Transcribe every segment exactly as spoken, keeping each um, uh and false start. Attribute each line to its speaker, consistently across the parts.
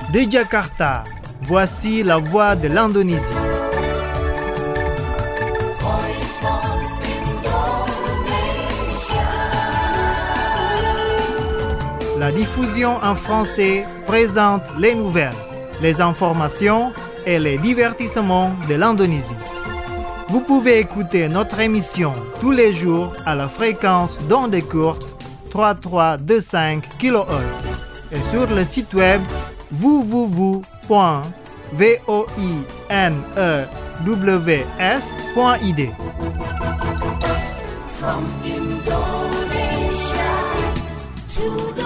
Speaker 1: De Jakarta, voici la voix de l'Indonésie. La diffusion en français présente les nouvelles, les informations et les divertissements de l'Indonésie. Vous pouvez écouter notre émission tous les jours à la fréquence d'onde courte trois mille trois cent vingt-cinq kilohertz et sur le site web w w w point voinews point I D.
Speaker 2: From Indonesia to the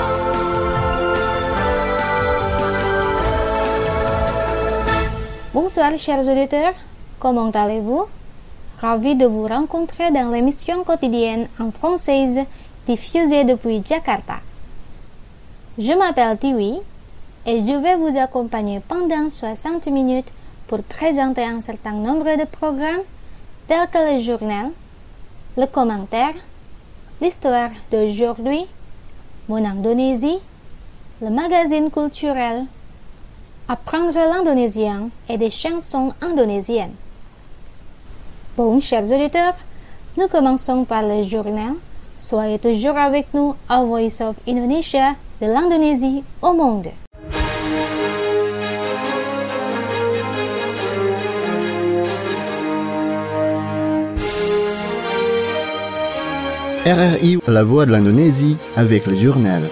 Speaker 3: Bonsoir chers auditeurs, comment allez-vous? Ravi de vous rencontrer dans l'émission quotidienne en française diffusée depuis Jakarta. Je m'appelle Tiwi et je vais vous accompagner pendant soixante minutes pour présenter un certain nombre de programmes tels que le journal, le commentaire, l'histoire d'aujourd'hui, mon Indonésie, le magazine culturel, apprendre l'indonésien et des chansons indonésiennes. Bon, chers auditeurs, nous commençons par le journal. Soyez toujours avec nous à Voice of Indonesia, de l'Indonésie au monde.
Speaker 4: R R I, la voix de l'Indonésie, avec le journal.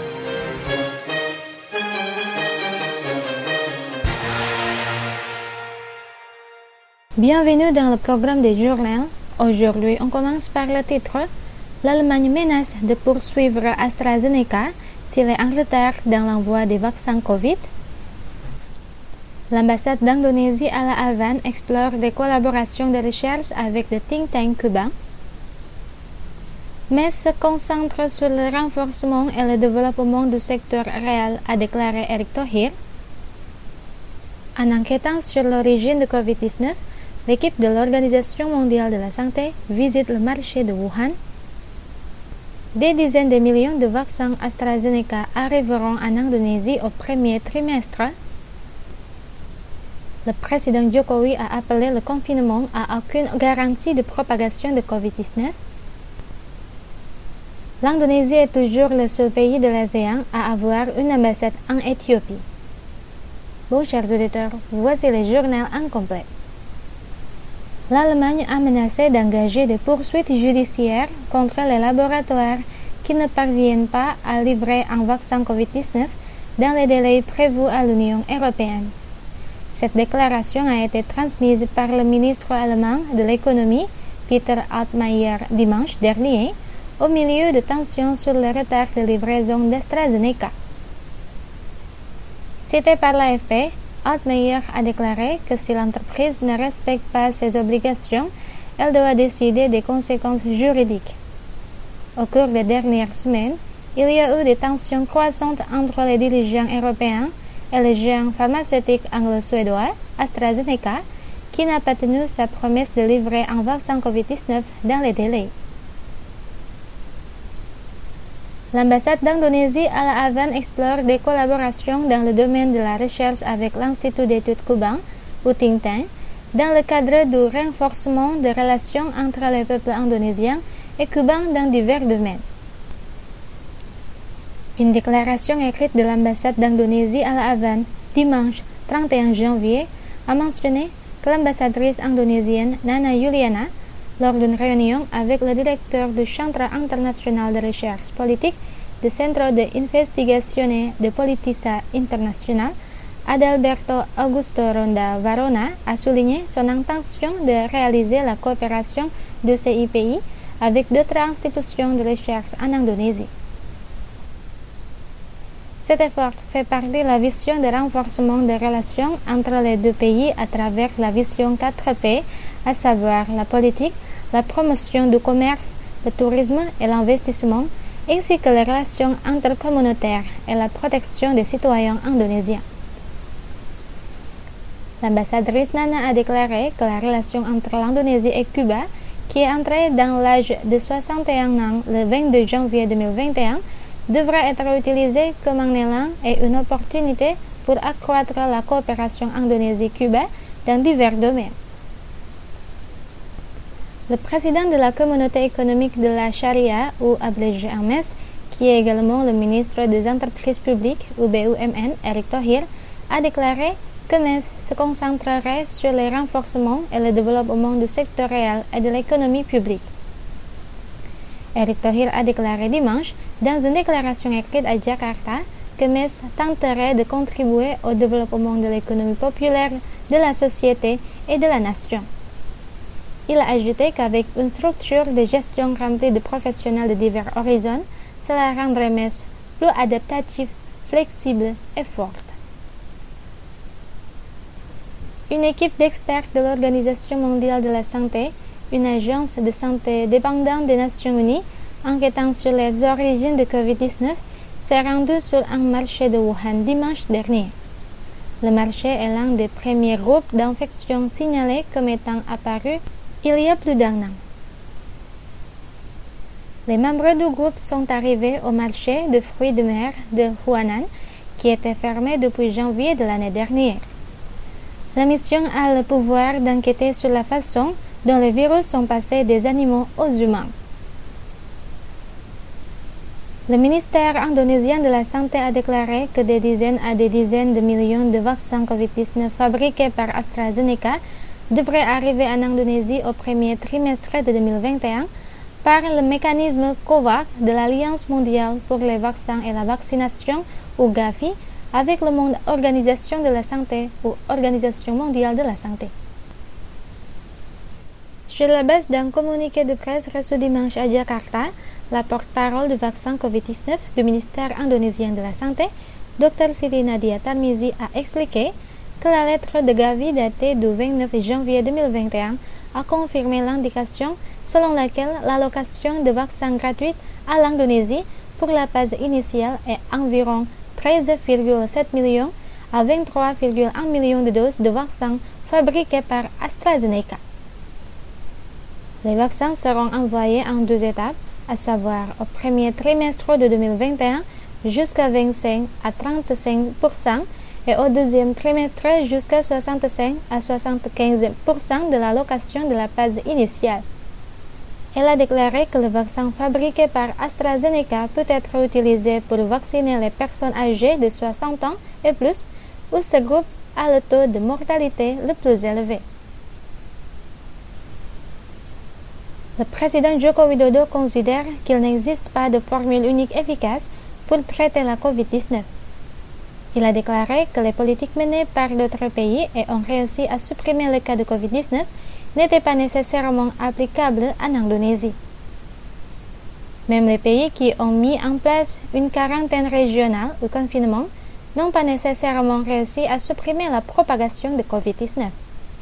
Speaker 3: Bienvenue dans le programme des journaux. Aujourd'hui, on commence par le titre. L'Allemagne menace de poursuivre AstraZeneca s'il est en retard dans l'envoi des vaccins Covid. L'ambassade d'Indonésie à La Havane explore des collaborations de recherche avec le think tank cubain, mais se concentre sur le renforcement et le développement du secteur réel, a déclaré Erick Thohir. En enquêtant sur l'origine de covid dix-neuf, l'équipe de l'Organisation mondiale de la santé visite le marché de Wuhan. Des dizaines de millions de vaccins AstraZeneca arriveront en Indonésie au premier trimestre. Le président Jokowi a appelé le confinement à aucune garantie de propagation de covid dix-neuf. L'Indonésie est toujours le seul pays de l'ASEAN à avoir une ambassade en Éthiopie. Bon, chers auditeurs, voici le journal incomplet. L'Allemagne a menacé d'engager des poursuites judiciaires contre les laboratoires qui ne parviennent pas à livrer un vaccin covid dix-neuf dans les délais prévus à l'Union européenne. Cette déclaration a été transmise par le ministre allemand de l'économie, Peter Altmaier, dimanche dernier, au milieu de tensions sur le retard de livraison d'AstraZeneca. Cité par l'A F P, Altmaier a déclaré que si l'entreprise ne respecte pas ses obligations, elle doit décider des conséquences juridiques. Au cours des dernières semaines, il y a eu des tensions croissantes entre les dirigeants européens et le géant pharmaceutique anglo-suédois AstraZeneca, qui n'a pas tenu sa promesse de livrer un vaccin covid dix-neuf dans les délais. L'ambassade d'Indonésie à La Havane explore des collaborations dans le domaine de la recherche avec l'Institut d'études cubain, ou think tank, dans le cadre du renforcement des relations entre les peuples indonésiens et cubains dans divers domaines. Une déclaration écrite de l'ambassade d'Indonésie à La Havane, dimanche trente et un janvier, a mentionné que l'ambassadrice indonésienne Nana Yuliana, lors d'une réunion avec le directeur du Centre international de recherche politique du Centro de Investigazione de Politica Internacional, Adalberto Augusto Ronda Varona a souligné son intention de réaliser la coopération de ces pays avec d'autres institutions de recherche en Indonésie. Cet effort fait partie de la vision de renforcement des relations entre les deux pays à travers la vision quatre P, à savoir la politique, la promotion du commerce, le tourisme et l'investissement, ainsi que les relations intercommunautaires et la protection des citoyens indonésiens. L'ambassadrice Nana a déclaré que la relation entre l'Indonésie et Cuba, qui est entrée dans l'âge de soixante et un ans le vingt-deux janvier deux mille vingt et un, devra être utilisée comme un élan et une opportunité pour accroître la coopération Indonésie-Cuba dans divers domaines. Le président de la communauté économique de la Sharia, ou abrégé en M E S, qui est également le ministre des entreprises publiques, ou B U M N, Erick Thohir, a déclaré que M E S se concentrerait sur le renforcement et le développement du secteur réel et de l'économie publique. Erick Thohir a déclaré dimanche, dans une déclaration écrite à Jakarta, que M E S tenterait de contribuer au développement de l'économie populaire, de la société et de la nation. Il a ajouté qu'avec une structure de gestion remplie de professionnels de divers horizons, cela rendrait M E S plus adaptatif, flexible et forte. Une équipe d'experts de l'Organisation mondiale de la santé, une agence de santé dépendante des Nations unies, enquêtant sur les origines de covid dix-neuf, s'est rendue sur un marché de Wuhan dimanche dernier. Le marché est l'un des premiers groupes d'infections signalés comme étant apparus il y a plus d'un an. Les membres du groupe sont arrivés au marché de fruits de mer de Huanan, qui était fermé depuis janvier de l'année dernière. La mission a le pouvoir d'enquêter sur la façon dont les virus sont passés des animaux aux humains. Le ministère indonésien de la Santé a déclaré que des dizaines à des dizaines de millions de vaccins covid dix-neuf fabriqués par AstraZeneca devrait arriver en Indonésie au premier trimestre de deux mille vingt et un par le mécanisme COVAX de l'Alliance mondiale pour les vaccins et la vaccination, ou Gavi, avec le monde Organisation de la Santé ou Organisation mondiale de la Santé. Sur la base d'un communiqué de presse reçu dimanche à Jakarta, la porte-parole du vaccin covid dix-neuf du ministère indonésien de la Santé, Dr Siti Nadia Tarmizi, a expliqué que la lettre de Gavi datée du vingt-neuf janvier deux mille vingt et un a confirmé l'indication selon laquelle l'allocation de vaccins gratuits à l'Indonésie pour la phase initiale est environ treize virgule sept millions à vingt-trois virgule un millions de doses de vaccins fabriqués par AstraZeneca. Les vaccins seront envoyés en deux étapes, à savoir au premier trimestre de deux mille vingt et un jusqu'à vingt-cinq à trente-cinq pour cent et au deuxième trimestre jusqu'à soixante-cinq à soixante-quinze pour cent de l'allocation de la phase initiale. Elle a déclaré que le vaccin fabriqué par AstraZeneca peut être utilisé pour vacciner les personnes âgées de soixante ans et plus, où ce groupe a le taux de mortalité le plus élevé. Le président Joko Widodo considère qu'il n'existe pas de formule unique efficace pour traiter la covid dix-neuf. Il a déclaré que les politiques menées par d'autres pays et ont réussi à supprimer le cas de covid dix-neuf n'étaient pas nécessairement applicables en Indonésie. Même les pays qui ont mis en place une quarantaine régionale ou confinement n'ont pas nécessairement réussi à supprimer la propagation de covid dix-neuf.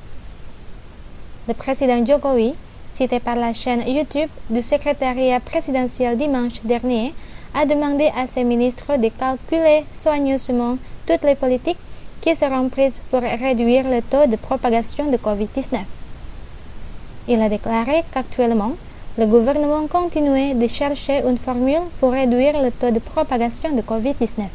Speaker 3: Le président Jokowi, cité par la chaîne YouTube du secrétariat présidentiel dimanche dernier, a demandé à ses ministres de calculer soigneusement toutes les politiques qui seront prises pour réduire le taux de propagation de covid dix-neuf. Il a déclaré qu'actuellement, le gouvernement continuait de chercher une formule pour réduire le taux de propagation de covid dix-neuf.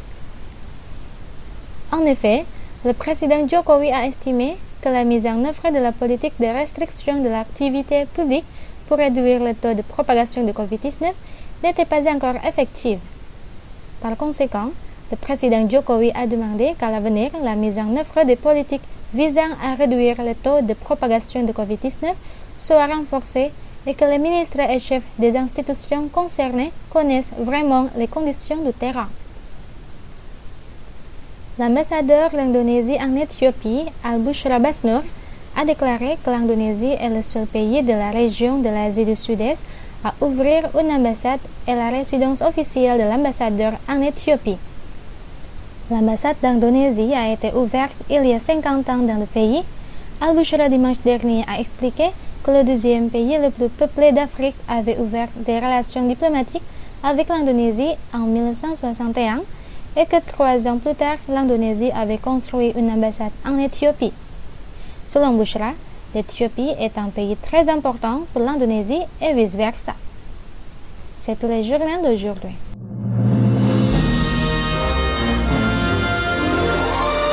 Speaker 3: En effet, le président Jokowi a estimé que la mise en œuvre de la politique de restriction de l'activité publique pour réduire le taux de propagation de covid dix-neuf n'était pas encore effective. Par conséquent, le président Jokowi a demandé qu'à l'avenir, la mise en œuvre des politiques visant à réduire le taux de propagation de covid dix-neuf soit renforcée et que les ministres et chefs des institutions concernées connaissent vraiment les conditions du terrain. L'ambassadeur de l'Indonésie en Éthiopie, Al-Bushra Basnur, a déclaré que l'Indonésie est le seul pays de la région de l'Asie du Sud-Est à ouvrir une ambassade et la résidence officielle de l'ambassadeur en Éthiopie. L'ambassade d'Indonésie a été ouverte il y a cinquante ans dans le pays. Al-Bushra dimanche dernier a expliqué que le deuxième pays le plus peuplé d'Afrique avait ouvert des relations diplomatiques avec l'Indonésie en mille neuf cent soixante et un et que trois ans plus tard, l'Indonésie avait construit une ambassade en Éthiopie. Selon Bushra, l'Éthiopie est un pays très important pour l'Indonésie et vice-versa. C'est tout le journal d'aujourd'hui.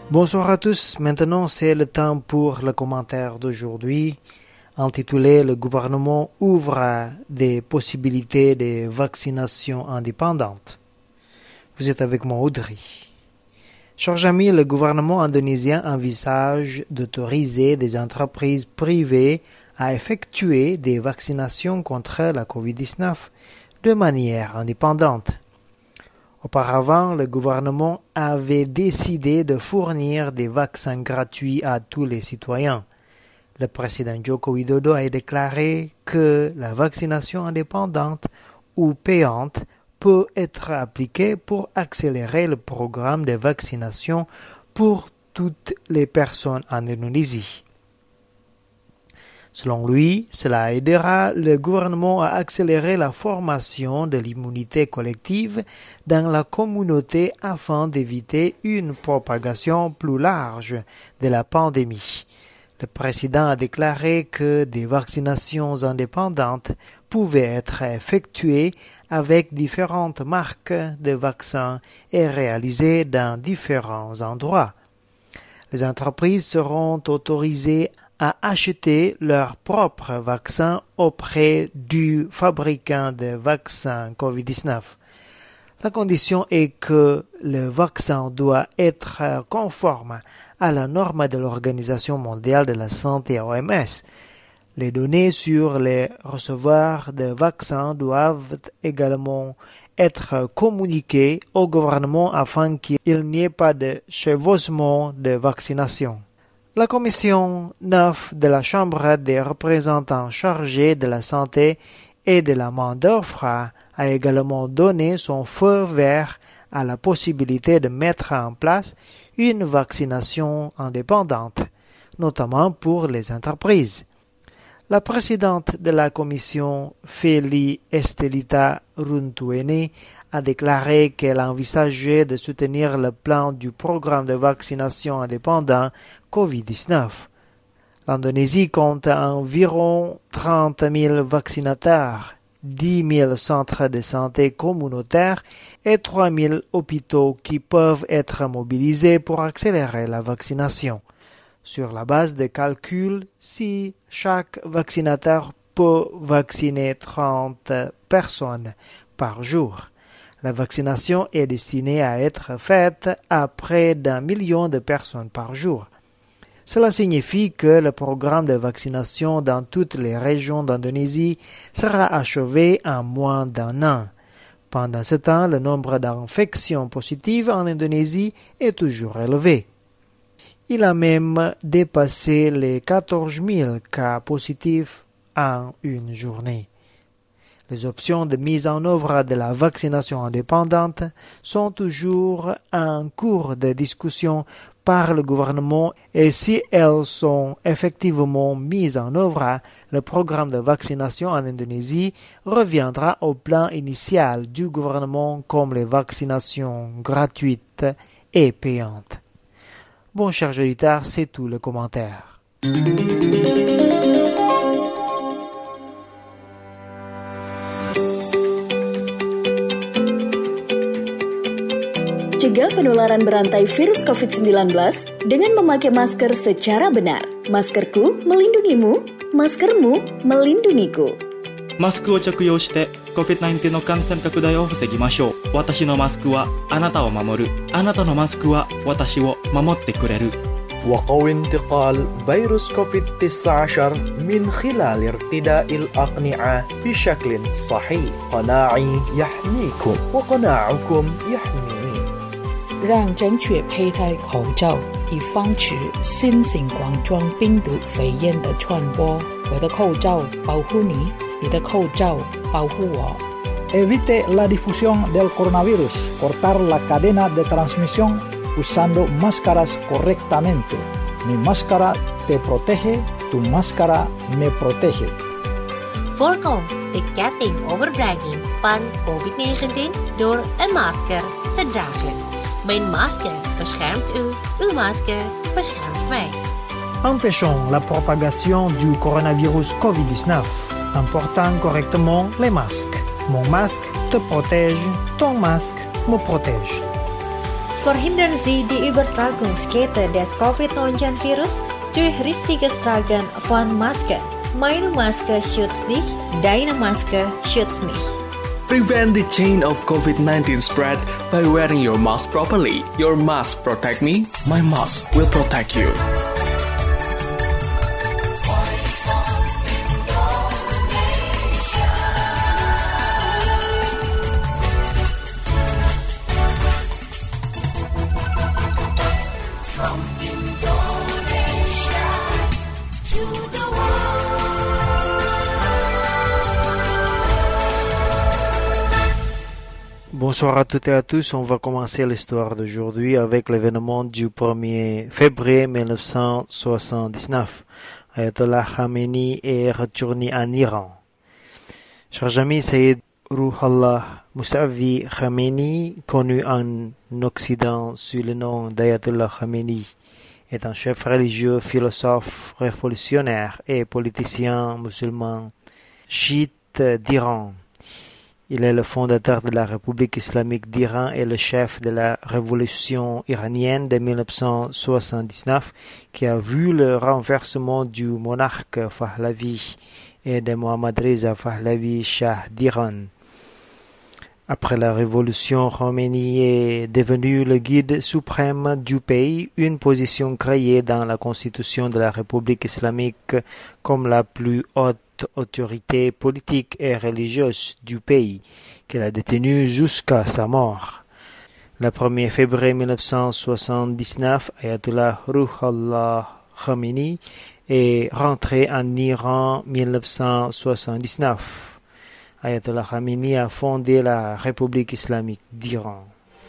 Speaker 1: Bonsoir à tous. Maintenant, c'est le temps pour le commentaire d'aujourd'hui, intitulé « Le gouvernement ouvre des possibilités de vaccination indépendante ». Vous êtes avec moi, Audrey. Chers amis, le gouvernement indonésien envisage d'autoriser des entreprises privées à effectuer des vaccinations contre la covid dix-neuf de manière indépendante. Auparavant, le gouvernement avait décidé de fournir des vaccins gratuits à tous les citoyens. Le président Joko Widodo a déclaré que la vaccination indépendante ou payante peut être appliquée pour accélérer le programme de vaccination pour toutes les personnes en Indonésie. Selon lui, cela aidera le gouvernement à accélérer la formation de l'immunité collective dans la communauté afin d'éviter une propagation plus large de la pandémie. Le président a déclaré que des vaccinations indépendantes pouvaient être effectuées avec différentes marques de vaccins et réalisées dans différents endroits. Les entreprises seront autorisées à acheter leur propre vaccin auprès du fabricant de vaccins covid dix-neuf. La condition est que le vaccin doit être conforme à la norme de l'Organisation mondiale de la santé O M S. Les données sur les receveurs de vaccins doivent également être communiquées au gouvernement afin qu'il n'y ait pas de chevauchement de vaccination. La commission neuf de la Chambre des représentants chargée de la santé et de la main-d'œuvre a également donné son feu vert à la possibilité de mettre en place une vaccination indépendante, notamment pour les entreprises. La présidente de la commission, Feli Estelita Runtuene, a déclaré qu'elle envisageait de soutenir le plan du programme de vaccination indépendant covid dix-neuf. L'Indonésie compte environ trente mille vaccinateurs, dix mille centres de santé communautaires et trois mille hôpitaux qui peuvent être mobilisés pour accélérer la vaccination. Sur la base des calculs, si chaque vaccinateur peut vacciner trente personnes par jour, la vaccination est destinée à être faite à près d'un million de personnes par jour. Cela signifie que le programme de vaccination dans toutes les régions d'Indonésie sera achevé en moins d'un an. Pendant ce temps, le nombre d'infections positives en Indonésie est toujours élevé. Il a même dépassé les quatorze mille cas positifs en une journée. Les options de mise en œuvre de la vaccination indépendante sont toujours en cours de discussion par le gouvernement et si elles sont effectivement mises en œuvre, le programme de vaccination en Indonésie reviendra au plan initial du gouvernement comme les vaccinations gratuites et payantes. Bon, chers auditeurs, c'est tout le commentaire.
Speaker 5: Cegah penularan berantai virus covid sembilan belas dengan memakai masker secara benar. Maskerku melindungimu, maskermu melindungiku.
Speaker 6: マスクを着用して コビッドナインティーン の感染拡大を防ぎましょう。私のマスクはあなたを守る。あなたのマスクは私を守ってくれる。
Speaker 7: وقوي انتقال فيروس كوفيد تسعة عشر من خلال ارتداء الأقنعة بشكل صحيح. قناعي يحميكم وقناعكم يحميني.
Speaker 8: 让正确佩戴口罩，以防止新型冠状病毒肺炎的传播。我的口罩保护你，你的口罩保护我。
Speaker 9: Evite la difusión del coronavirus. Cortar la cadena de transmisión usando máscaras correctamente. Mi máscara te protege, tu máscara me protege.
Speaker 2: Voorkom de ketting overdraging van covid negentien door een masker te dragen. Mijn masker beschermt u, uw masker beschermt mij.
Speaker 1: Empêchons la propagation du coronavirus covid dix-neuf en portant correctement les masques. Mon masque te protège, ton masque me protège.
Speaker 10: Verhindern Sie die Übertragungskette des Covid neunzehn Virus durch richtiges Tragen von Maske. Meine Maske schützt dich, deine Maske schützt mich.
Speaker 11: Prevent the chain of COVID nineteen spread by wearing your mask properly. Your mask protect me, my mask will protect you.
Speaker 12: Bonsoir à toutes et à tous. On va commencer l'histoire d'aujourd'hui avec l'événement du premier février mille neuf cent soixante-dix-neuf. Ayatollah Khamenei est retourné en Iran. Chers amis, Sayyid Ruhollah Mousavi Khamenei, connu en Occident sous le nom d'Ayatollah Khamenei, est un chef religieux, philosophe, révolutionnaire et politicien musulman chiite d'Iran. Il est le fondateur de la République islamique d'Iran et le chef de la révolution iranienne de mille neuf cent soixante-dix-neuf qui a vu le renversement du monarque Pahlavi et de Mohammad Reza Pahlavi, Shah d'Iran. Après la révolution, Khamenei est devenu le guide suprême du pays, une position créée dans la constitution de la République islamique comme la plus haute autorité politique et religieuse du pays, qu'elle a détenue jusqu'à sa mort. Le premier février mille neuf cent soixante-dix-neuf, Ayatollah Ruhollah Khamenei est rentré en Iran en mille neuf cent soixante-dix-neuf. Ayatollah Khamenei a fondé la République islamique d'Iran.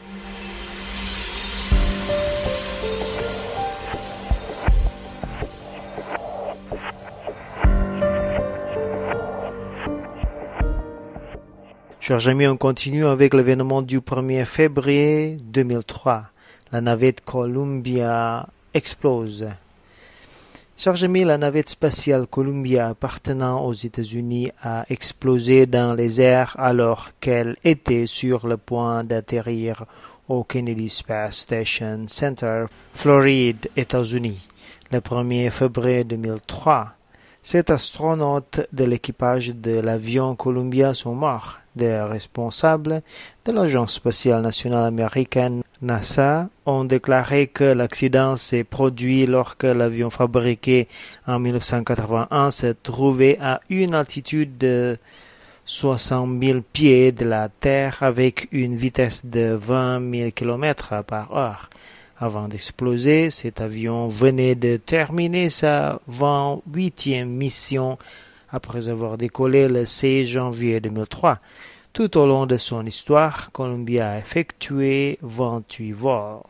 Speaker 12: Chers amis, on continue avec l'événement du premier février deux mille trois. La navette Columbia explose. Chers amis, la navette spatiale Columbia appartenant aux États-Unis a explosé dans les airs alors qu'elle était sur le point d'atterrir au Kennedy Space Station Center, Floride, États-Unis, le premier février deux mille trois. Sept astronautes de l'équipage de l'avion Columbia sont morts. Des responsables de l'Agence spatiale nationale américaine NASA ont déclaré que l'accident s'est produit lorsque l'avion fabriqué en mille neuf cent quatre-vingt-un se trouvait à une altitude de soixante mille pieds de la Terre avec une vitesse de vingt mille kilomètres par heure. Avant d'exploser, cet avion venait de terminer sa vingt-huitième mission après avoir décollé le seize janvier deux mille trois. Tout au long de son histoire, Columbia a effectué vingt-huit vols.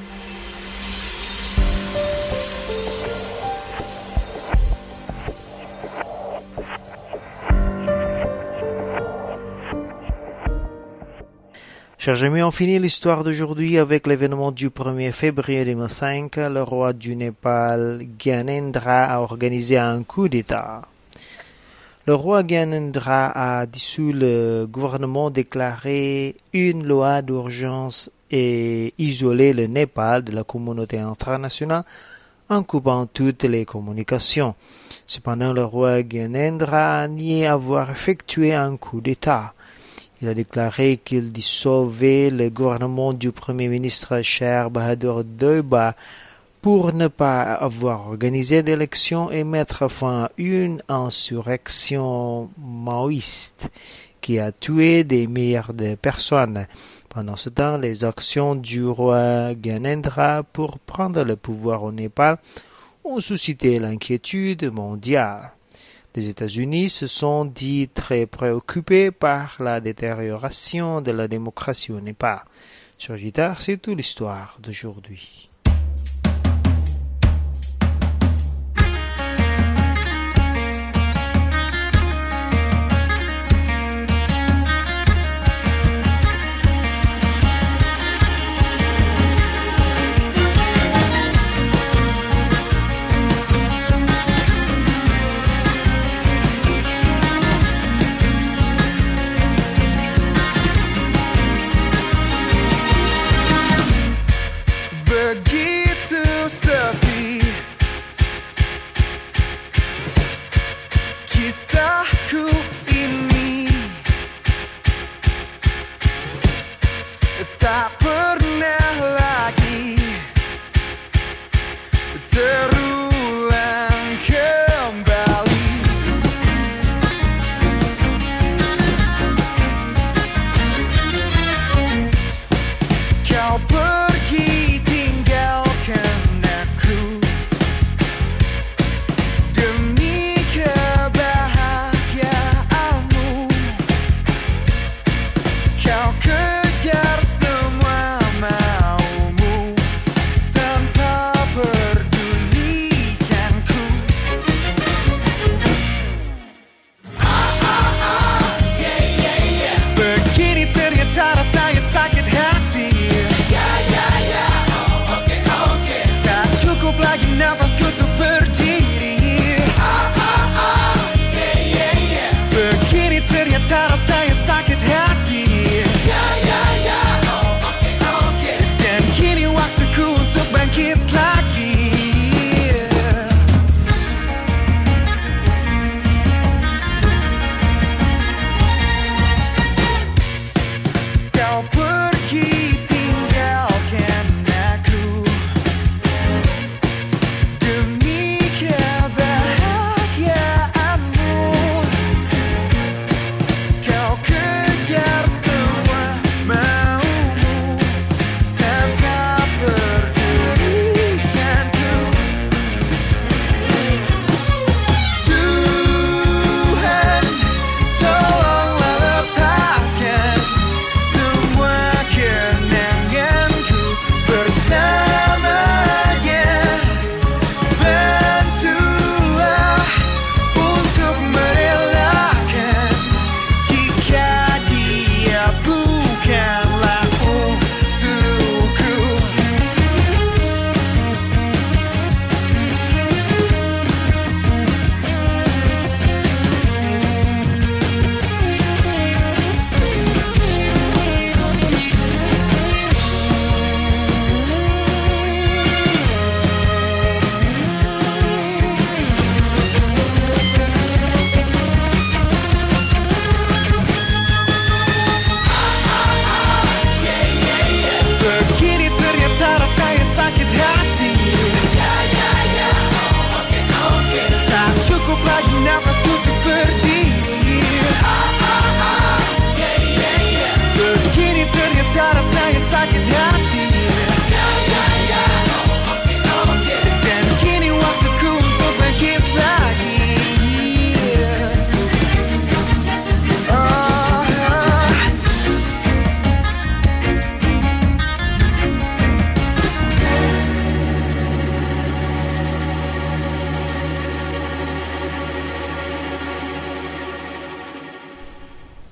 Speaker 12: Chers amis, on finit l'histoire d'aujourd'hui avec l'événement du premier février deux mille cinq. Le roi du Népal, Gyanendra, a organisé un coup d'État. Le roi Gyanendra a dissous le gouvernement, déclaré une loi d'urgence et isolé le Népal de la communauté internationale en coupant toutes les communications. Cependant, le roi Gyanendra a nié avoir effectué un coup d'État. Il a déclaré qu'il dissolvait le gouvernement du Premier ministre Sher Bahadur Deuba pour ne pas avoir organisé d'élections et mettre fin à une insurrection maoïste qui a tué des milliers de personnes. Pendant ce temps, les actions du roi Gyanendra pour prendre le pouvoir au Népal ont suscité l'inquiétude mondiale. Les États-Unis se sont dit très préoccupés par la détérioration de la démocratie au Népal. Sur Guitare, c'est toute l'histoire d'aujourd'hui.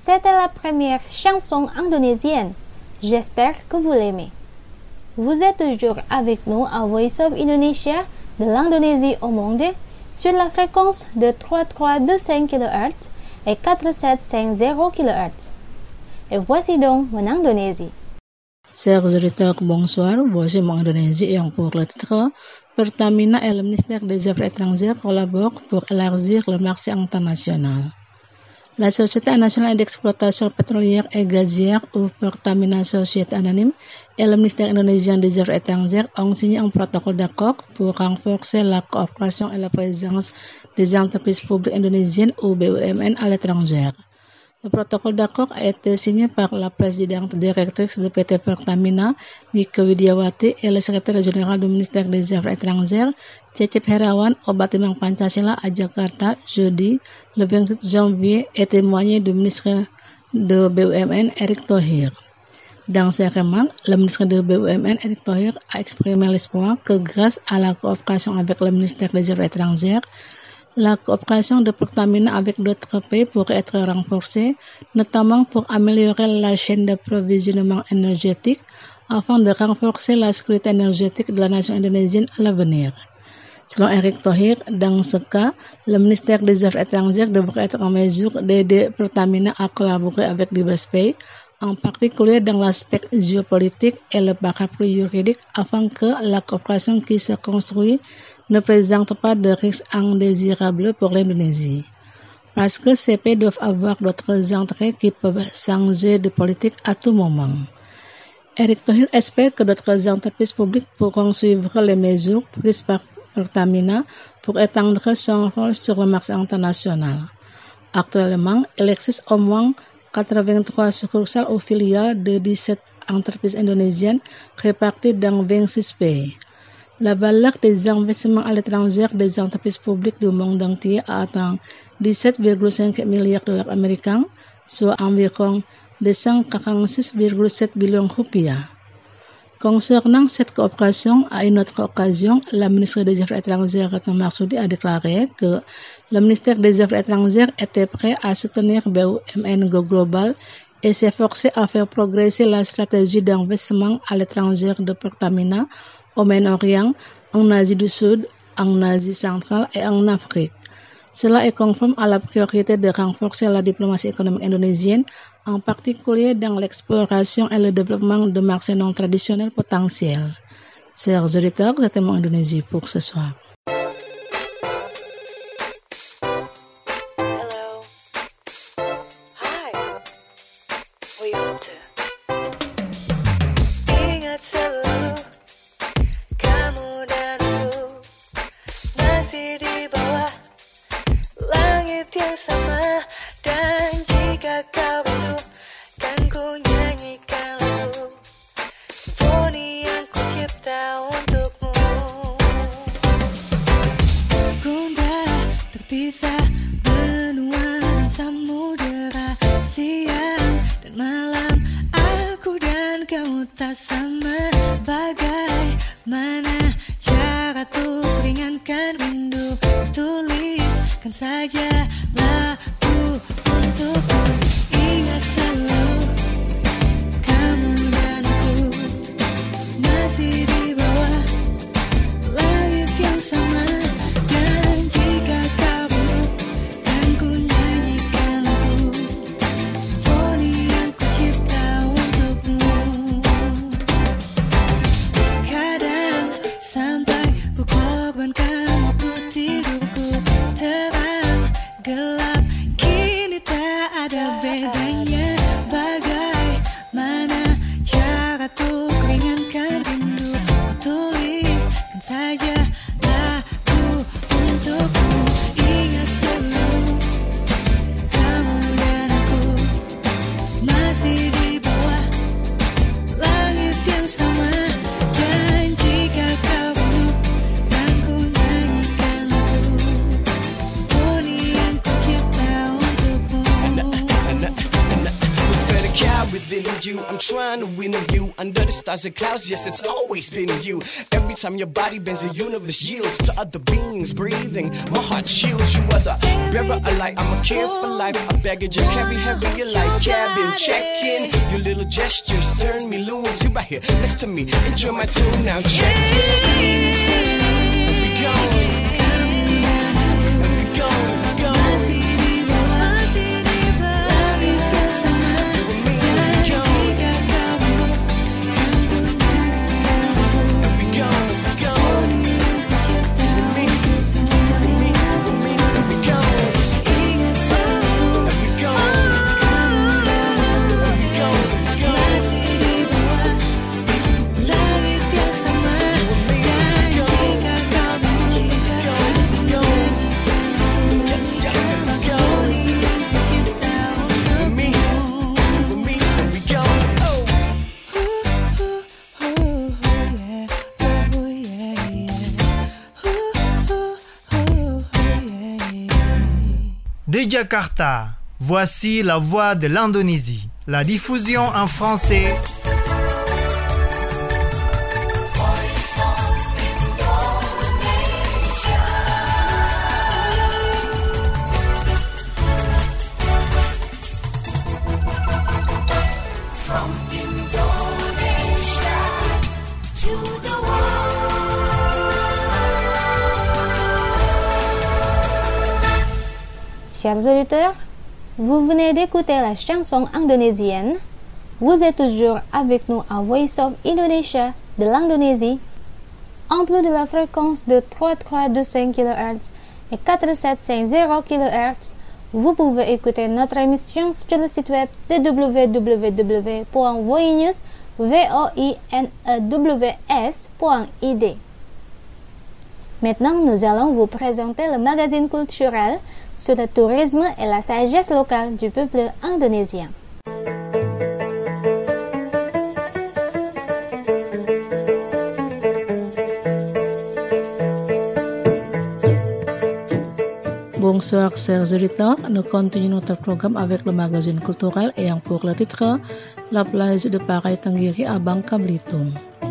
Speaker 3: C'était la première chanson indonésienne. J'espère que vous l'aimez. Vous êtes toujours avec nous à Voice of Indonesia de l'Indonésie au monde sur la fréquence de trois trois deux cinq kilohertz et quatre sept cinq zéro kilohertz. Et voici donc mon Indonésie.
Speaker 13: Chers auditeurs, bonsoir. Voici mon Indonésie et pour le titre, Pertamina et le ministère des Affaires étrangères collaborent pour élargir le marché international. La Société nationale d'exploitation pétrolière et gazière ou Pertamina Société Anonyme et le ministère indonésien des Affaires étrangères ont signé un protocole d'accord pour renforcer la coopération et la présence des entreprises publiques indonésiennes ou B U M N à l'étranger. Le protocole d'accord a été signé par la présidente directrice de P T Pertamina, Nike Widiawati, et le secrétaire général du ministère des Affaires étrangères, Cecep Herawan, au bâtiment Pancasila à Jakarta, jeudi, le vingt-huit janvier, et témoigné du ministre de B U M N, Erick Thohir. Dans ses remarques, le ministre de B U M N, Erick Thohir, a exprimé l'espoir que grâce à la coopération avec le ministère des Affaires étrangères, la coopération de Pertamina avec d'autres pays pourrait être renforcée, notamment pour améliorer la chaîne d'approvisionnement énergétique afin de renforcer la sécurité énergétique de la nation indonésienne à l'avenir. Selon Erick Thohir, dans ce cas, le ministère des Affaires étrangères devrait être en mesure d'aider Pertamina à collaborer avec divers pays, en particulier dans l'aspect géopolitique et le parapluie juridique, afin que la coopération qui se construit ne présente pas de risques indésirables pour l'Indonésie. Parce que ces pays doivent avoir d'autres entrées qui peuvent changer de politique à tout moment. Erick Thohir espère que d'autres entreprises publiques pourront suivre les mesures prises par Pertamina pour étendre son rôle sur le marché international. Actuellement, il existe au moins quatre-vingt-trois succursales ou filiales de dix-sept entreprises indonésiennes réparties dans vingt-six pays. La valeur des investissements à l'étranger des entreprises publiques du monde entier a atteint dix-sept virgule cinq milliards de dollars américains, soit environ deux cent quarante-six virgule sept millions rupiah. Concernant cette coopération, à une autre occasion, la ministre des Affaires étrangères Retno Marsudi a déclaré que le ministère des Affaires étrangères était prêt à soutenir B U M N Go Global et s'efforcer à faire progresser la stratégie d'investissement à l'étranger de Pertamina au Moyen-Orient, en Asie du Sud, en Asie centrale et en Afrique. Cela est conforme à la priorité de renforcer la diplomatie économique indonésienne, en particulier dans l'exploration et le développement de marchés non traditionnels potentiels. Chers auditeurs, c'était mon Indonésie pour ce soir.
Speaker 14: been you. I'm trying to win you under the stars and clouds. Yes, it's always been you. Every time your body bends, the universe yields to other beings breathing. My heart shields. You are the bearer of light. I'm a care for life. A baggage you carry heavier like cabin check in. Your little gestures turn me loose. You right here next to me. Enjoy my tune now. Check in. We going.
Speaker 1: De Jakarta, voici la voix de l'Indonésie. La diffusion en français.
Speaker 3: Chers auditeurs, vous venez d'écouter la chanson indonésienne. Vous êtes toujours avec nous à Voice of Indonesia de l'Indonésie. En plus de la fréquence de trois trois deux cinq kilohertz et quatre sept cinq zéro kilohertz, vous pouvez écouter notre émission sur le site web de w w w point voinews point i d. Maintenant, nous allons vous présenter le magazine culturel sur le tourisme et la sagesse locale du peuple indonésien.
Speaker 13: Bonsoir chers auditeurs, nous continuons notre programme avec le magazine culturel ayant pour le titre La plage de Paraitanggiri à Bangka Belitung.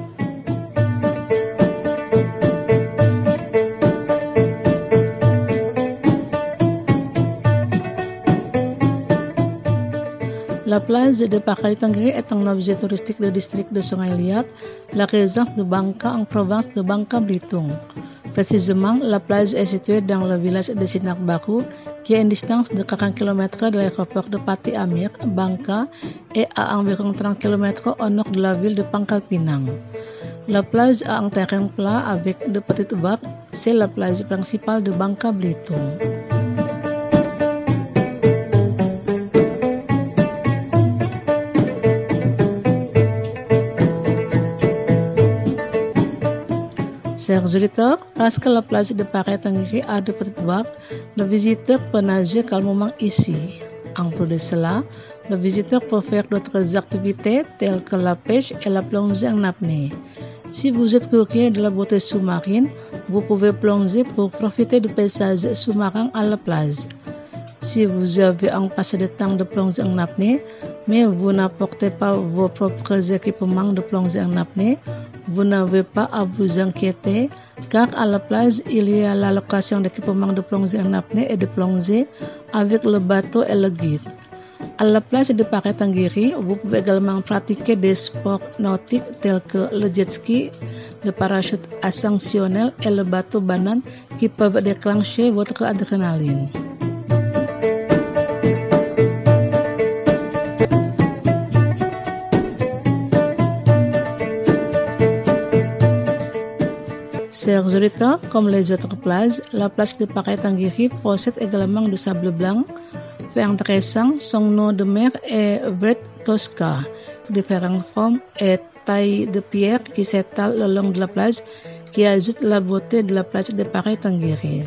Speaker 13: La plage de Paraitanggiri est un objet touristique du district de Sungai Liat, la résidence de Bangka en province de Bangka Belitung. Précisément, la plage est située dans le village de Sinar Baru, qui est à une distance de quarante kilomètres de l'aéroport de Pati Amir, Bangka, et à environ trente kilomètres au nord de la ville de Pangkal Pinang. La plage a un terrain plat avec de petites vagues. C'est la plage principale de Bangka Belitung. Chers auditeurs, parce que la plage de Paraitanggiri a de petites vagues, le visiteur peut nager calmement ici. En plus de cela, le visiteur peut faire d'autres activités telles que la pêche et la plongée en apnée. Si vous êtes curieux de la beauté sous-marine, vous pouvez plonger pour profiter du paysage sous-marin à la plage. Si vous avez un passé de temps de plonger en apnée, mais vous n'apportez pas vos propres équipements de plongée en apnée, vous n'avez pas à vous inquiéter, car à la plage, il y a la location d'équipements de plongée en apnée et de plongée avec le bateau et le guide. À la plage de Paraitanggiri, vous pouvez également pratiquer des sports nautiques tels que le jet ski, le parachute ascensionnel et le bateau banane qui peuvent déclencher votre adrénaline. Chers auditeurs, comme les autres plages, la plage de Paraitanggiri possède également du sable blanc. Fait intéressant, son nom de mer est Vert Tosca, différentes formes et tailles de pierre qui s'étalent le long de la plage, qui ajoute la beauté de la plage de Paraitanggiri.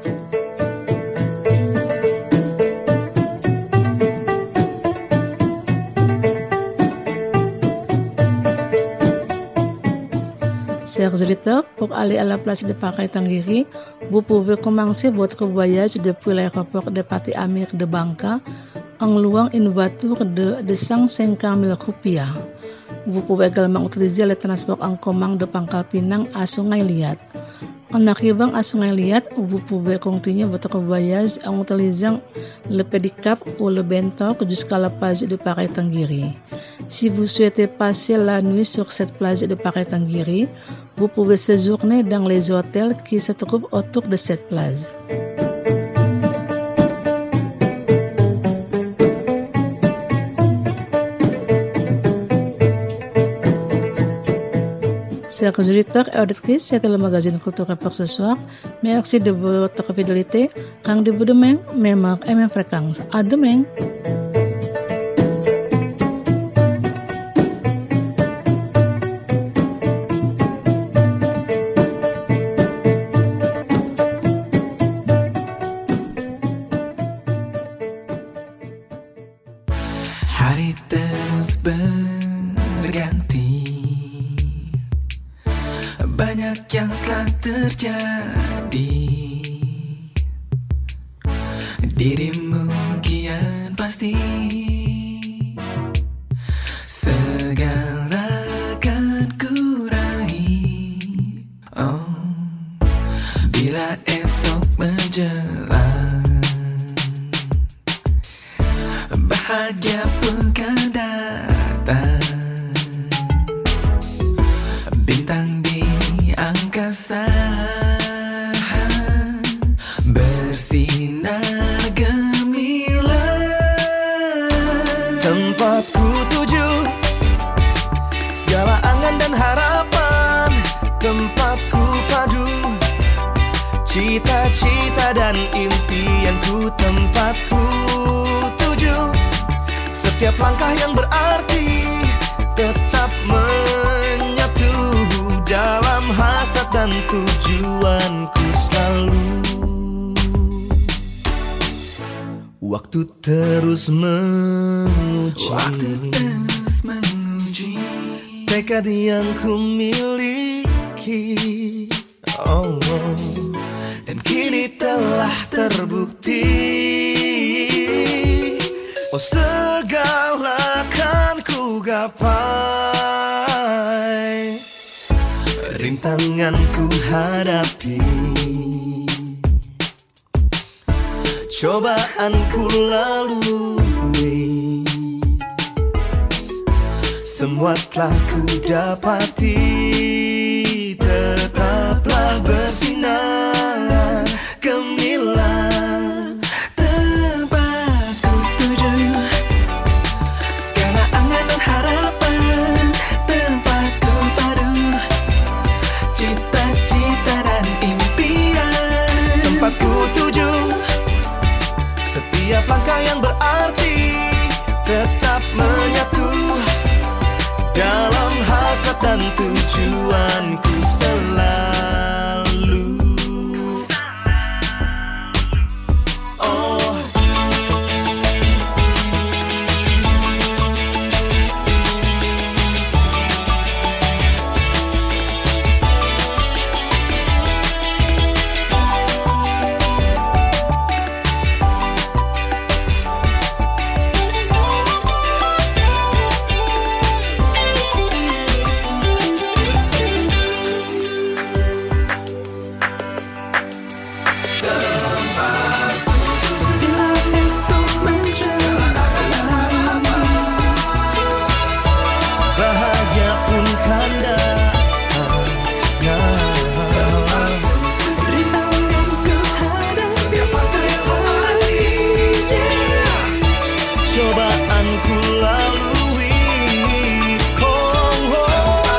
Speaker 13: Chers auditeurs, pour aller à la plage de Paraitanggiri, vous pouvez commencer votre voyage depuis l'aéroport de Pati Amir de Bangka en louant une voiture de deux cent cinquante mille rupiah. Vous pouvez également utiliser le transport en commun de Pangkal Pinang à Sungai Liat. En arrivant à Sungai Liat, vous pouvez continuer votre voyage en utilisant le pédicab ou le bentok jusqu'à la plage de Parai Tanggiri. Si vous souhaitez passer la nuit sur cette plage de Parai Tanggiri, vous pouvez séjourner dans les hôtels qui se trouvent autour de cette plage. Chers auditeurs et auditrices, c'était le magazine Culture pour ce soir. Merci de votre fidélité. Rendez-vous demain, même heure et même fréquence. À demain.
Speaker 15: Hari terus berganti, banyak yang telah terjadi. Dirimu kian pasti segala akan kurai. Oh, bila esok menjelang, bahagia pun kan datang. Bintang di angkasa bersinar gemilang.
Speaker 14: Tempatku tuju segala angan dan harapan. Tempatku padu cita-cita dan impianku. Tempatku tuju setiap langkah yang berarti tetap menyatu dalam hasrat dan tujuanku selalu. Waktu terus menguji,
Speaker 15: Waktu terus menguji
Speaker 14: tekad yang ku miliki. Oh, oh. Dan kini telah terbukti. Oh, segala kan ku gapai, rintangan ku hadapi, cobaan ku lalui, semua telah ku dapati. Tetaplah bersinar gemilang.
Speaker 15: Tempatku tuju segala angan dan harapan. Tempatku padu cita-cita dan impian.
Speaker 14: Tempatku tuju setiap langkah yang berarti tetap menyatu dalam hasrat dan tujuanku selalu. Oh, bahagia pun kan datang.
Speaker 15: Rintangan ku hadapi,
Speaker 14: Cobaan ku lalui. Oh, oh.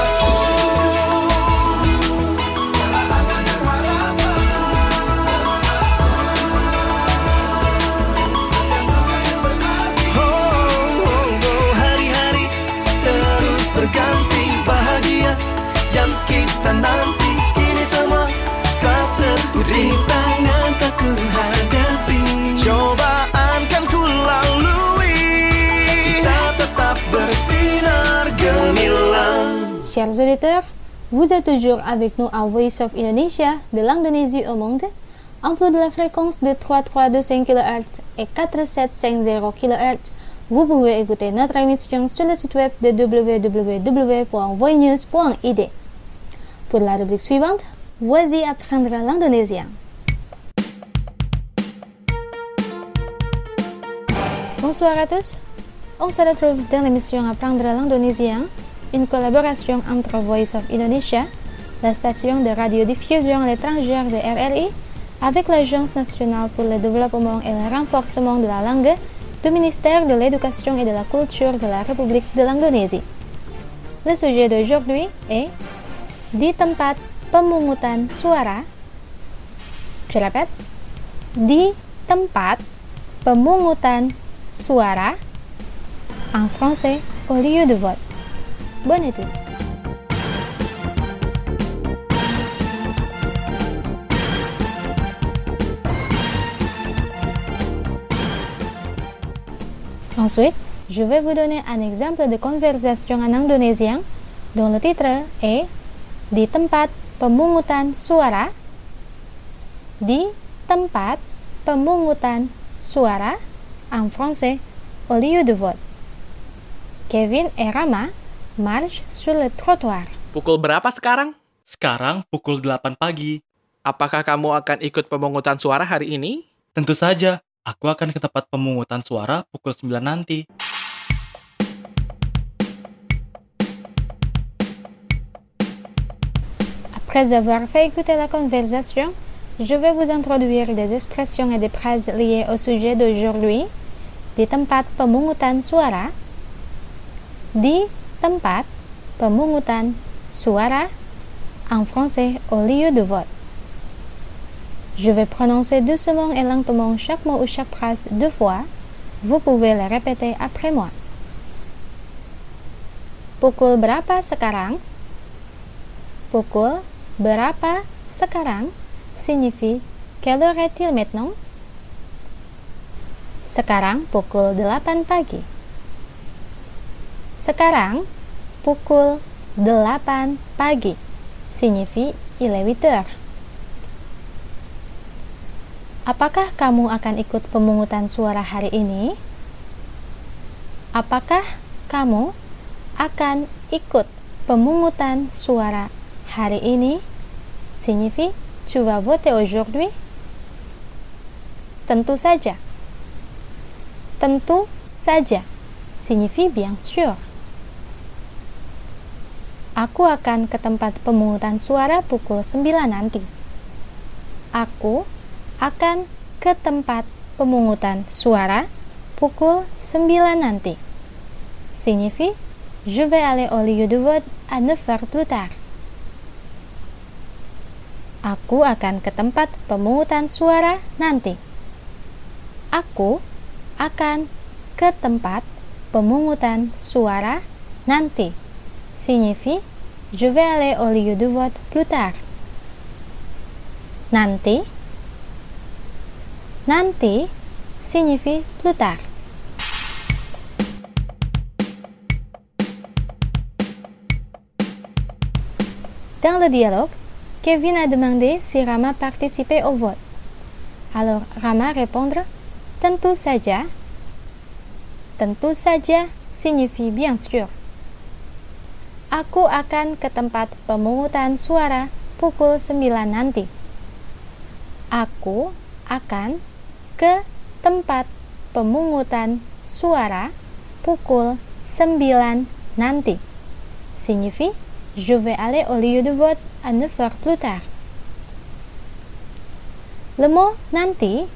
Speaker 14: Oh, oh, oh. Hari-hari terus berganti, bahagia yang kita nanti kini semua telah terbukti.
Speaker 15: rintangan tak ku hadapi,
Speaker 14: Cobaan kan ku lalui, kita tetap bersinar gemilang.
Speaker 3: Chers auditeurs, vous êtes toujours avec nous à Voice of Indonesia, de l'Indonésie au monde. en plus de la fréquence de trois mille trois cent vingt-cinq kilohertz et quatre mille sept cent cinquante kilohertz, vous pouvez écouter notre émission sur le site web de w w w point voinews point i d. Pour la rubrique suivante, voici apprendre l'indonésien. Bonsoir à tous, on se retrouve dans l'émission Apprendre l'indonésien, une collaboration entre Voice of Indonesia, la station de radiodiffusion à l'étranger de R R I, avec l'Agence nationale pour le développement et le renforcement de la langue du ministère de l'Éducation et de la Culture de la République de l'Indonésie. Le sujet d'aujourd'hui est di tempat pemungutan suara. Je répète, di tempat pemungutan suara, en français au lieu de vote. Bonne étude. Ensuite, je vais vous donner un exemple de conversation en indonésien dont le titre est di tempat pemungutan suara. Di tempat pemungutan suara, en français au lieu de vote. Kevin et Rama marchent sur le trottoir.
Speaker 16: Pukul berapa sekarang?
Speaker 6: Sekarang pukul delapan pagi.
Speaker 16: Apakah kamu akan ikut pemungutan suara hari ini?
Speaker 6: Tentu saja. Aku akan ke tempat pemungutan suara pukul sembilan nanti.
Speaker 3: Après avoir fait écouter la conversation, je vais vous introduire des expressions et des phrases liées au sujet d'aujourd'hui. Di tempat pemungutan suara. Di tempat pemungutan suara, en français au lieu de vote. Je vais prononcer doucement et lentement chaque mot ou chaque phrase deux fois. Vous pouvez le répéter après moi. Pukul berapa sekarang? Pukul berapa sekarang signifie quelle heure est-il maintenant? Sekarang pukul delapan pagi. Sekarang pukul delapan pagi signifie il est huit heures. Apakah kamu akan ikut pemungutan suara hari ini? Apakah kamu akan ikut pemungutan suara hari ini? Signifie tu vas voter aujourd'hui? Tentu saja. Tentu saja signifie bien sûr. Aku akan ke tempat pemungutan suara pukul sembilan nanti. Aku akan ke tempat pemungutan suara pukul sembilan nanti. Signifie je vais aller au lieu de vote à neuf heures plus tard. Aku akan ke tempat pemungutan suara nanti. Aku akan ke tempat pemungutan suara nanti. Signifie je vais aller au lieu de vote plus tard. Nanti. Nanti signifie plus tard. Dans le dialogue, Kevin a demandé si Rama participait au vote. Alors Rama répondre tentu saja. Tentu saja signifie bien sûr. Aku akan ke tempat pemungutan suara pukul sembilan nanti. Aku akan ke tempat pemungutan suara pukul sembilan nanti. Signifie je vais aller au lieu de vote à neuf heures plus tard. Le mot nanti,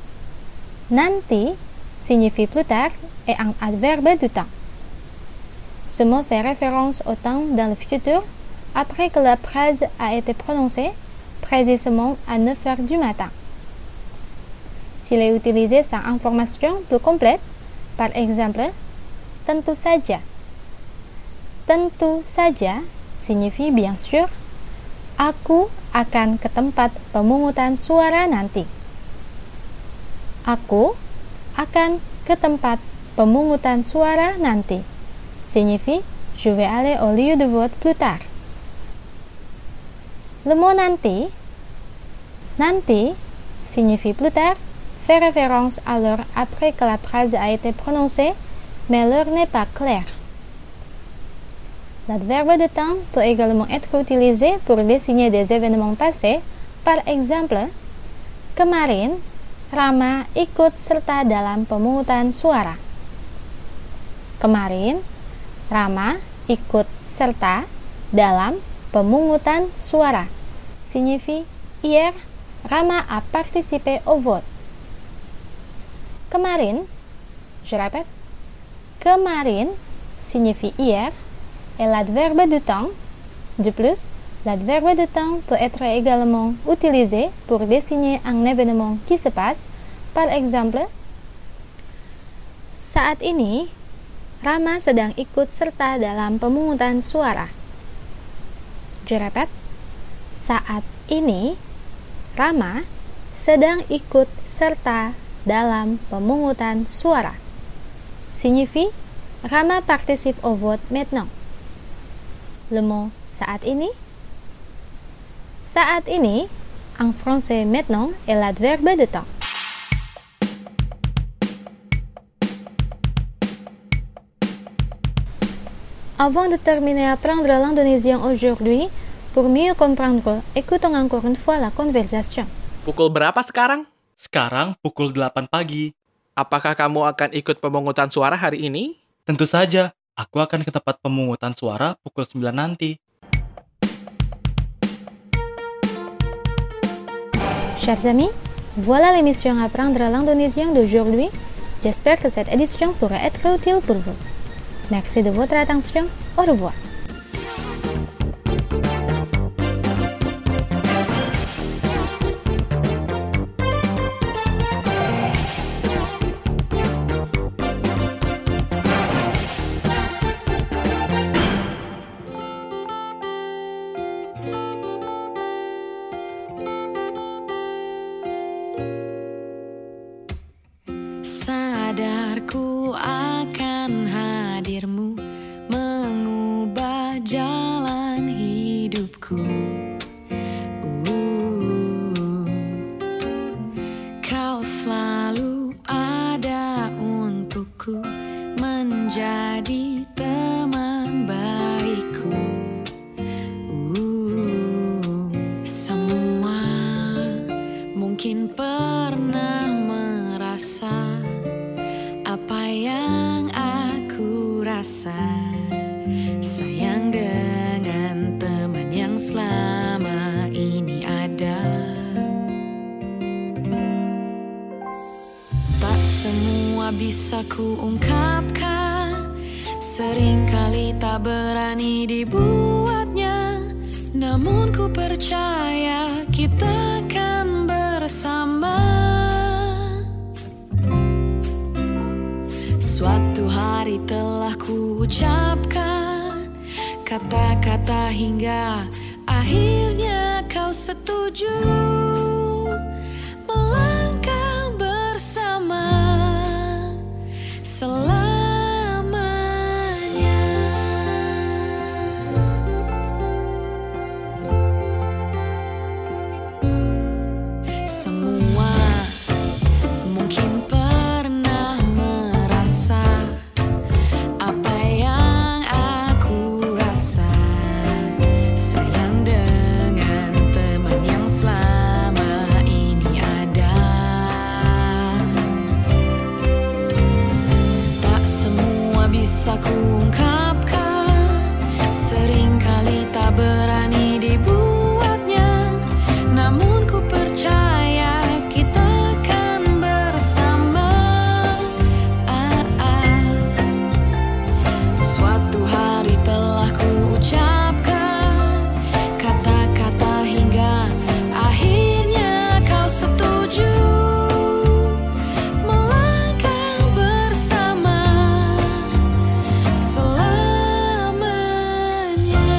Speaker 3: nanti signifie plus tard et un adverbe du temps. Ce mot fait référence au temps dans le futur après que la phrase a été prononcée précisément à neuf heures du matin. S'il est utilisé sans information plus complète, par exemple, tentu saja. Tentu saja signifie bien sûr, aku akan ke tempat pemungutan suara nanti. Aku akan ke tempat pemungutan suara nanti. Signifie, je vais aller au lieu de vote plus tard. Le mot nanti, nanti signifie plus tard, fait référence à l'heure après que la phrase a été prononcée, mais l'heure n'est pas claire. L'adverbe de temps peut également être utilisé pour désigner des événements passés. Par exemple, kemarin, Rama ikut serta dalam pemungutan suara. Kemarin, Rama ikut serta dalam pemungutan suara. Signifie hier, Rama a participé au vote. Kemarin, je répète, kemarin signifie hier et l'adverbe du temps. De plus, l'adverbe de temps peut être également utilisé pour désigner un événement qui se passe. Par exemple, saat ini Rama sedang ikut serta dalam pemungutan suara. Je répète, saat ini Rama sedang ikut serta dalam pemungutan suara. Signifie Rama participe au vote maintenant. Le mot saat ini. Saat ini, en français maintenant, est l'adverbe de temps. Avant de terminer à apprendre l'indonésien aujourd'hui, pour mieux comprendre, écoutons encore une fois la conversation.
Speaker 16: Pukul berapa sekarang?
Speaker 6: Sekarang pukul delapan pagi.
Speaker 16: Apakah kamu akan ikut pemungutan suara hari ini?
Speaker 6: Tentu saja. Aku akan ke tempat pemungutan suara pukul sembilan nanti.
Speaker 3: Chers amis, voilà l'émission Apprendre l'indonésien d'aujourd'hui. J'espère que cette édition pourra être utile pour vous. Merci de votre attention. Au revoir.
Speaker 17: Sadarku akan hadirmu mengubah jalan hidupku. uh, Kau selalu ada untukku, menjadi teman baikku. uh, Semua mungkin pernah merasa apa yang aku rasa, sayang dengan teman yang selama ini ada. Tak semua bisa ku ungkapkan, seringkali tak berani dibuatnya, namun ku percaya kita akan bersama. Suatu hari telah ku ucapkan kata-kata hingga akhirnya kau setuju melangkah bersama selamanya. Semua mungkin pernah merasa apa yang aku rasa, sayang dengan teman yang selama ini ada. Tak semua bisa ku ungkapkan, seringkali tak berani dibuatnya, namun ku percaya kita akan bersama. ah, ah. Suatu hari telah ku ucapkan kata-kata hingga akhirnya kau setuju melangkah bersama selamanya.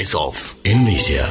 Speaker 18: Voice of Indonesia.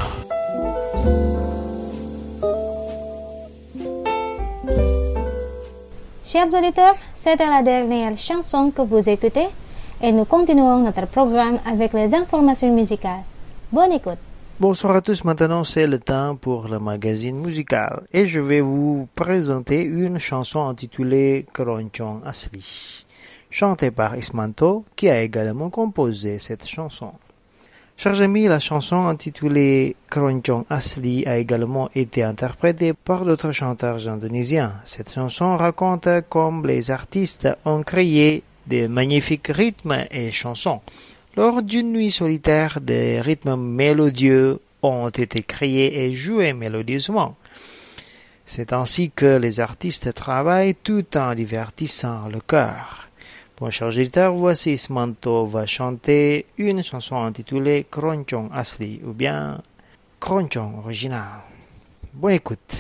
Speaker 3: Chers auditeurs, c'était la dernière chanson que vous écoutez et nous continuons notre programme avec les informations musicales. Bonne écoute.
Speaker 12: Bonsoir à tous, maintenant c'est le temps pour le magazine musical et je vais vous présenter une chanson intitulée Keroncong Asli, chantée par Ismanto qui a également composé cette chanson. Chers amis, la chanson intitulée Keroncong Asli a également été interprétée par d'autres chanteurs indonésiens. Cette chanson raconte comment les artistes ont créé de magnifiques rythmes et chansons. Lors d'une nuit solitaire, des rythmes mélodieux ont été créés et joués mélodieusement. C'est ainsi que les artistes travaillent tout en divertissant le cœur. Bon, chers auditeurs, voici Ismanto va chanter une chanson intitulée Keroncong Asli ou bien Keroncong original. Bonne écoute.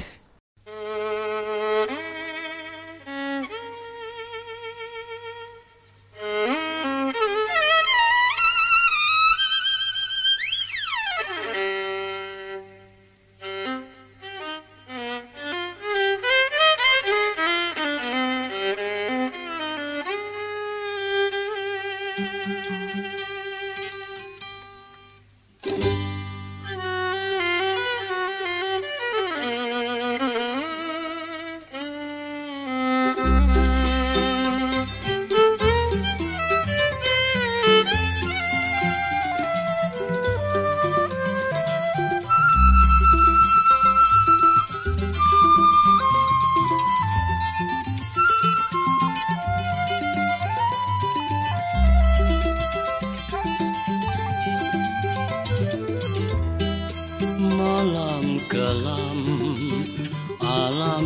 Speaker 15: Malam kelam, alam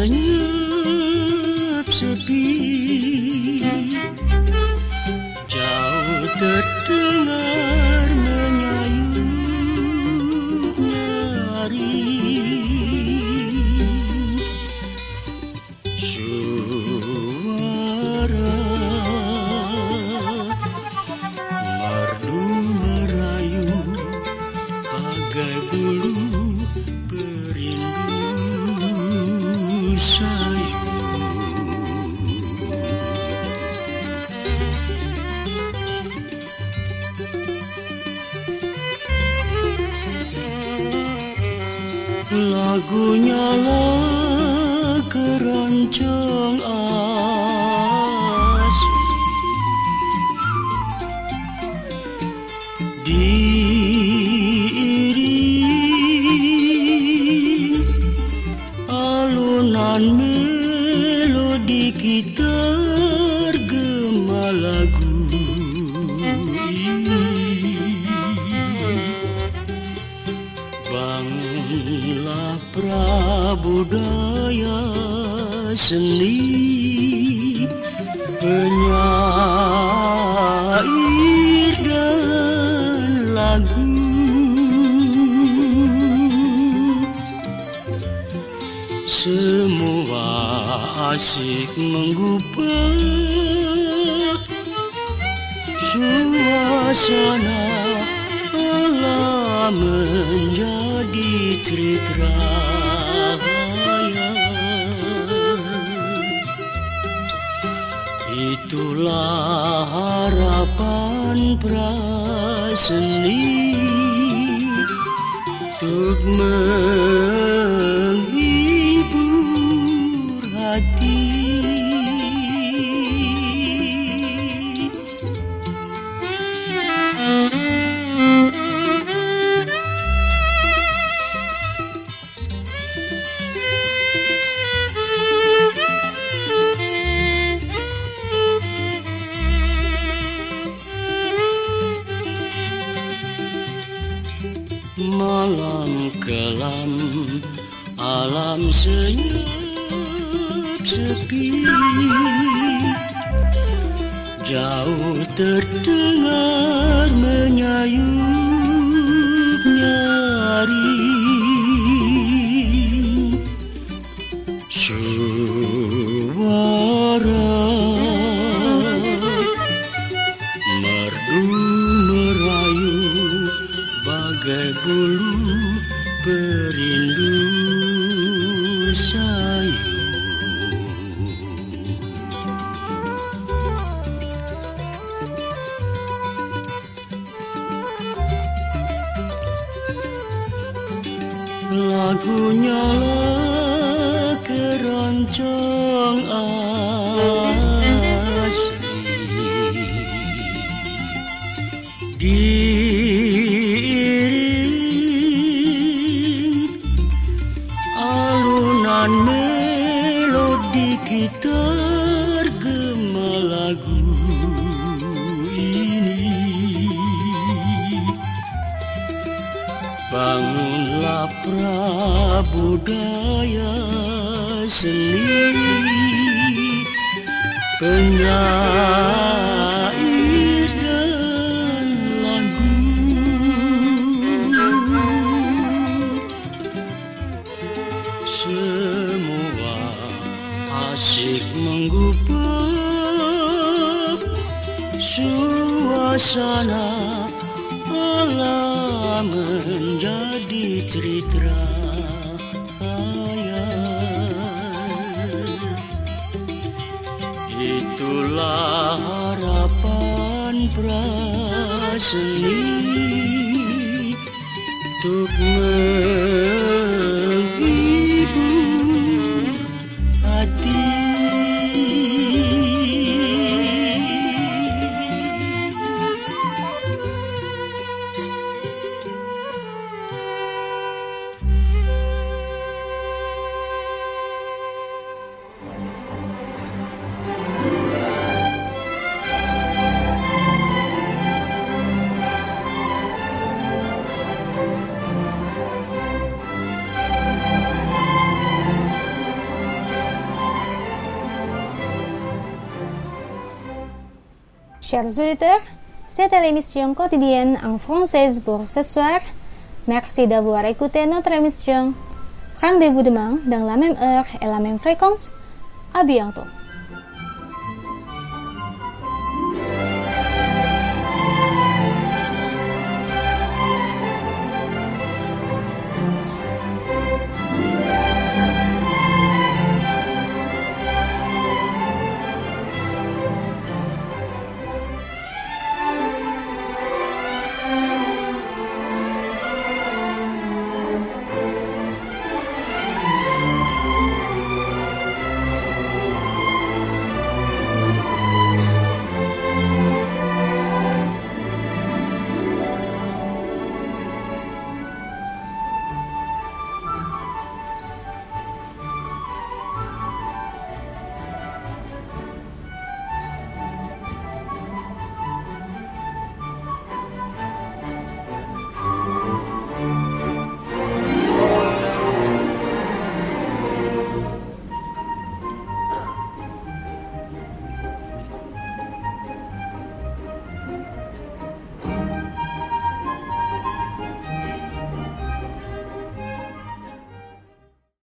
Speaker 15: senyap sepi, jauh terdengar menyayunya hari, suara merdu merayu bagai bulu berindu sayu. Lagunya lah keroncong asli, diiring alunan melodi gitar gema lagu ini. Bangunlah prabudaya seni, penyair dan lagu, semua asik menggubah suasana alam menjadi tritrahaya. Itulah harapan praseni untuk menghibur hati. Malam kelam, alam senyap sepi, jauh terdengar menyayupnya hari, suara merdu merayu bagai nyala keroncong asli diiring alunan melodi gitar gema lagu ini. Bangunlah prabudaya seni, penyair dan lagu. Semua asik menggubah suasana alam menjadi cerita khayal. Itulah harapan praseni untuk menghibur hati.
Speaker 3: Chers auditeurs, c'était l'émission quotidienne en française pour ce soir. Merci d'avoir écouté notre émission. Rendez-vous demain dans la même heure et la même fréquence. À bientôt.